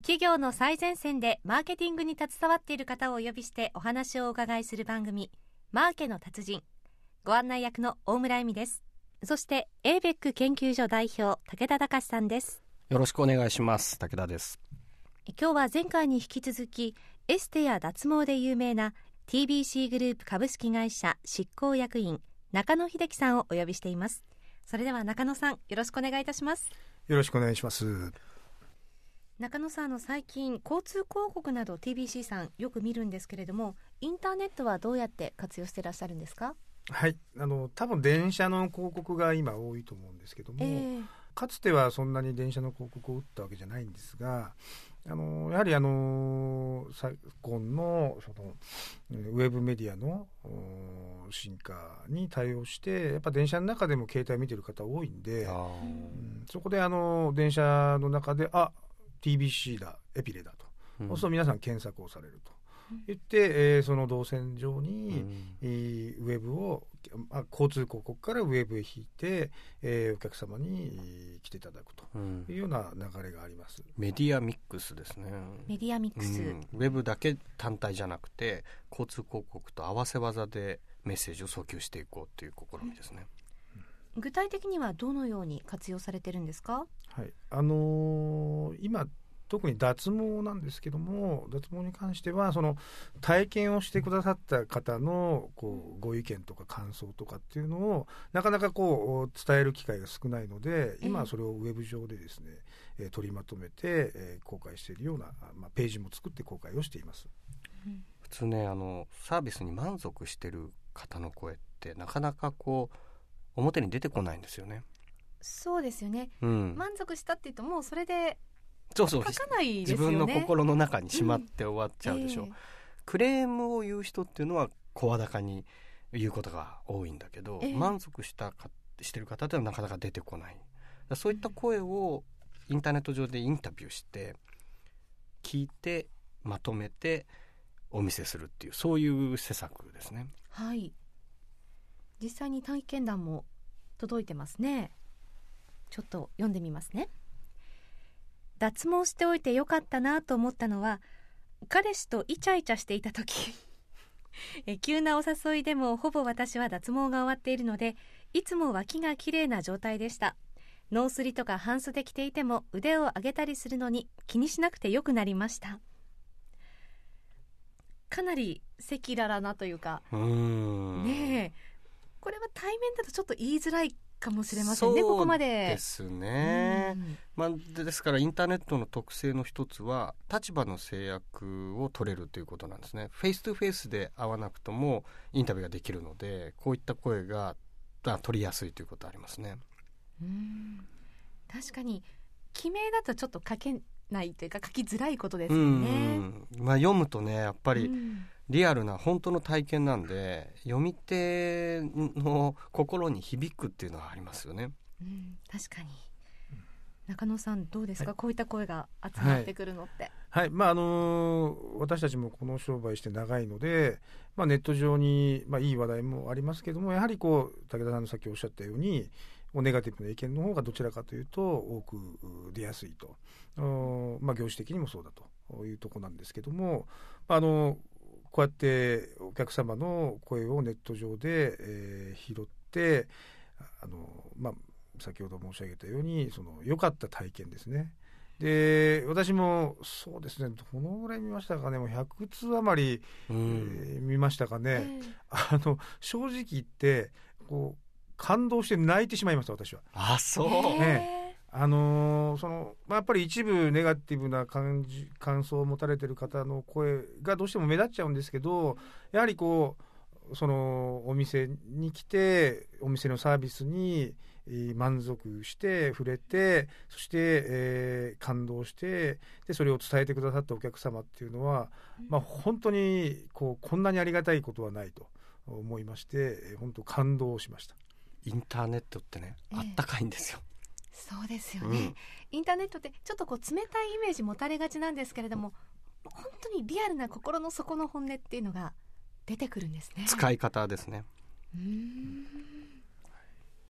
企業の最前線でマーケティングに携わっている方をお呼びしてお話をお伺いする番組、マーケの達人。ご案内役の大村恵美です。そして ABEC 研究所代表、武田隆さんです。 よろしくお願いします。武田です。 今日は前回に引き続き、エステや脱毛で有名な TBC グループ株式会社執行役員中野秀樹さんをお呼びしています。それでは中野さん、よろしくお願いいたします。 よろしくお願いします。 中野さん、最近交通広告など TBC さんよく見るんですけれども、インターネットはどうやって活用していらっしゃるんですか？ はい、多分電車の広告が今多いと思うんですけども、かつてはそんなに電車の広告を打ったわけじゃないんですが、やはり昨今のウェブメディアの進化に対応して、やっぱ電車の中でも携帯見てる方多いんで、そこで電車の中でTBC だ、エピレだと、そうすると皆さん検索をされると言って、その動線上に、ウェブを、交通広告からウェブへ引いて、お客様に来ていただくというような流れがあります。 メディアミックスですね。 メディアミックス、 ウェブだけ単体じゃなくて交通広告と合わせ技でメッセージを訴求していこうという試みですね。 具体的にはどのように活用されてるんですか？ はい、今特に脱毛なんですけども、脱毛に関してはその体験をしてくださった方のご意見とか感想とかっていうのをなかなか伝える機会が少ないので、今はそれをウェブ上でですね、取りまとめて、公開しているような、ページも作って公開をしています。 普通ね、サービスに満足している方の声ってなかなか表に出てこないんですよね。 そうですよね、満足したって言うともうそれでそう書かないですよね。 自分の心の中にしまって終わっちゃうでしょ、クレームを言う人っていうのは声高に言うことが多いんだけど、満足してる方ってのはなかなか出てこない。そういった声をインターネット上でインタビューして聞いてまとめてお見せするっていう、そういう施策ですね。 はい、実際に体験談も届いてますね。ちょっと読んでみますね。脱毛しておいてよかったなと思ったのは、彼氏とイチャイチャしていた時急なお誘いでもほぼ私は脱毛が終わっているので、いつも脇が綺麗な状態でした。ノースリとか半袖着ていても腕を上げたりするのに気にしなくてよくなりました。かなり赤裸々なというかねえ、これは対面だとちょっと言いづらいかもしれませんね。ここまでですね、ですからインターネットの特性の一つは立場の制約を取れるということなんですね。フェイストゥフェイスで会わなくともインタビューができるので、こういった声が取りやすいということありますね。 確かに記名だとちょっと書けないというか書きづらいことですよね。 読むとね、やっぱりリアルな本当の体験なんで、読み手の心に響くっていうのはありますよね。 確かに。中野さんどうですか、こういった声が集まってくるのって。 はい、私たちもこの商売して長いので、ネット上に、いい話題もありますけども、やはり武田さんのさっきおっしゃったようにネガティブな意見の方がどちらかというと多く出やすいと、業種的にもそうだというところなんですけども、こうやってお客様の声をネット上で、拾って、先ほど申し上げたように良かった体験ですね。で、私もそうですね、どのぐらい見ましたかね、もう100通余り、見ましたかね。正直言って感動して泣いてしまいました、私は。 そう、 やっぱり一部ネガティブな感想を持たれている方の声がどうしても目立っちゃうんですけど、やはりお店に来てお店のサービスに満足して触れて、そして、感動して、でそれを伝えてくださったお客様っていうのは、本当にこんなにありがたいことはないと思いまして、本当感動しました。 インターネットってね、あったかいんですよ。 そうですよね、インターネットってちょっと冷たいイメージ持たれがちなんですけれども、本当にリアルな心の底の本音っていうのが出てくるんですね。 使い方ですね。